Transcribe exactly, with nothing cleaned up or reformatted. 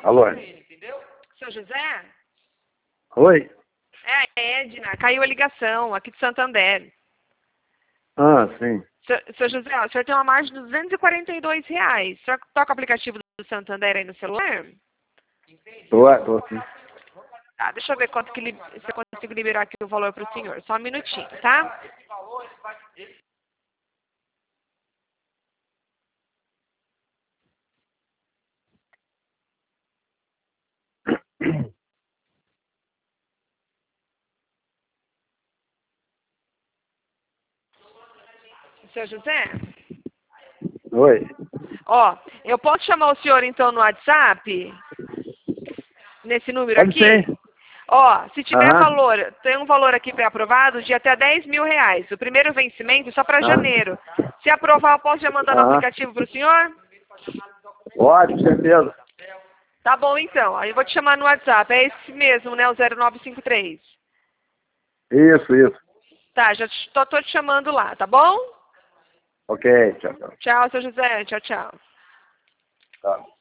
Alô? Seu José? Oi? É a Edna, caiu a ligação, aqui de Santander. Ah, sim. Seu, seu José, ó, o senhor tem uma margem de duzentos e quarenta e dois reais. O senhor toca o aplicativo do Santander aí no celular? Tô, tô sim. Tá, deixa eu ver quanto que li, se eu consigo liberar aqui o valor para o senhor. Só um minutinho, tá? Seu José? Oi? Ó, eu posso chamar o senhor então no WhatsApp? Nesse número Pode aqui? ser. Ó, se tiver Aham. valor, tem um valor aqui pré-aprovado de até dez mil reais. O primeiro vencimento só para Aham. janeiro. Se aprovar, eu posso já mandar no Aham. aplicativo para o senhor? Pode, com certeza. Tá bom então. Aí eu vou te chamar no WhatsApp. É esse mesmo, né? O zero nove cinco três. Isso, isso. Tá, já te- tô, tô te chamando lá, tá bom? Ok, tchau, tchau. Tchau, seu José. Tchau, tchau. Tá.